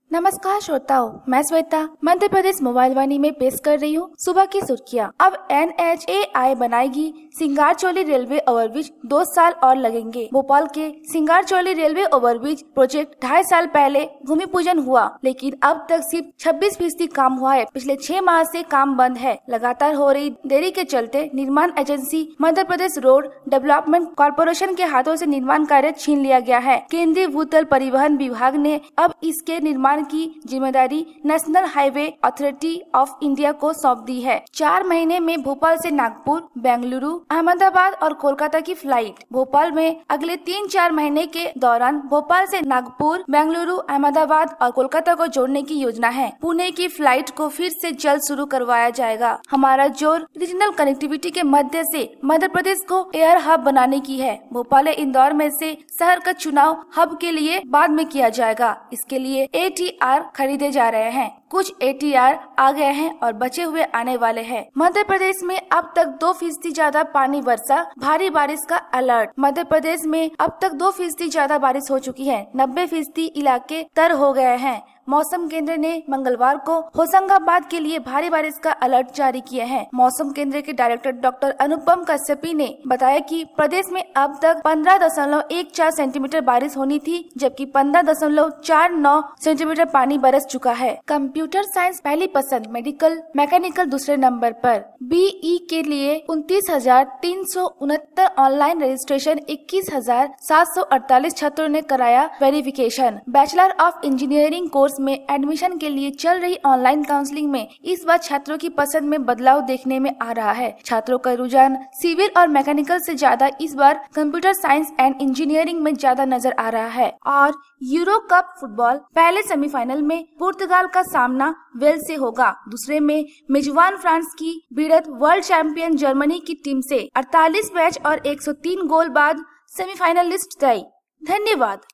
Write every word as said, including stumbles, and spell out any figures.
नमस्कार श्रोताओं, मैं श्वेता मध्य प्रदेश मोबाइल वाणी में पेश कर रही हूँ सुबह की सुर्खियाँ। अब एन एच ए आई बनाएगी सिंगारचौली रेलवे ओवरब्रिज, दो साल और लगेंगे। भोपाल के सिंगारचौली रेलवे ओवरब्रिज प्रोजेक्ट ढाई साल पहले भूमि पूजन हुआ, लेकिन अब तक सिर्फ छब्बीस फीसदी काम हुआ है। पिछले छह माह से काम बंद है। लगातार हो रही देरी के चलते निर्माण agency Madhya Pradesh road development corporation के हाथों से निर्माण कार्य छीन लिया गया है। केंद्रीय भूतल परिवहन विभाग ने अब इसके निर्माण की जिम्मेदारी national highway authority of India को सौंप दी है। चार महीने में भोपाल से नागपुर, बेंगलुरु, अहमदाबाद और कोलकाता की फ्लाइट। भोपाल में अगले तीन चार महीने के दौरान भोपाल से नागपुर, बेंगलुरु, अहमदाबाद और कोलकाता को जोड़ने की योजना है। पुणे की फ्लाइट को फिर से जल्द शुरू करवाया जाएगा। हमारा जोर रीजनल कनेक्टिविटी के मध्य से मध्य प्रदेश को एयर हब बनाने की है। भोपाल इंदौर में से शहर का चुनाव हब के लिए बाद में किया जाएगा। इसके लिए ए टी आर खरीदे जा रहे हैं। कुछ ए टी आर आ गए हैं और बचे हुए आने वाले हैं। मध्य प्रदेश में अब तक दो फीसदी ज्यादा पानी वर्षा, भारी बारिश का अलर्ट। मध्य प्रदेश में अब तक दो फीसदी ज्यादा बारिश हो चुकी है। नब्बे फीसदी इलाके तर हो गए हैं। मौसम केंद्र ने मंगलवार को होशंगाबाद के लिए भारी बारिश का अलर्ट जारी किया है। मौसम केंद्र के डायरेक्टर डॉक्टर अनुपम कश्यपी ने बताया कि प्रदेश में अब तक पंद्रह दशमलव एक चार सेंटीमीटर बारिश होनी थी, जबकि पंद्रह दशमलव चार नौ सेंटीमीटर पानी बरस चुका है। कंप्यूटर साइंस पहली पसंद, मेडिकल मैकेनिकल दूसरे नंबर पर। बी ई के लिए उनतीस हजार तीन सौ उनहत्तर ऑनलाइन रजिस्ट्रेशन, इक्कीस हजार सात सौ अड़तालीस छात्रों ने कराया verification. Bachelor of engineering course में एडमिशन के लिए चल रही ऑनलाइन काउंसलिंग में इस बार छात्रों की पसंद में बदलाव देखने में आ रहा है। छात्रों का रुझान सिविल और मैकेनिकल से ज्यादा इस बार कंप्यूटर साइंस एंड इंजीनियरिंग में ज्यादा नजर आ रहा है। और यूरो कप फुटबॉल पहले सेमीफाइनल में पुर्तगाल का सामना वेल्स से होगा। दूसरे में मेजबान फ्रांस की भिड़ंत वर्ल्ड चैंपियन जर्मनी की टीम से। अड़तालीस मैच और एक सौ तीन गोल बाद सेमीफाइनलिस्ट तय। धन्यवाद।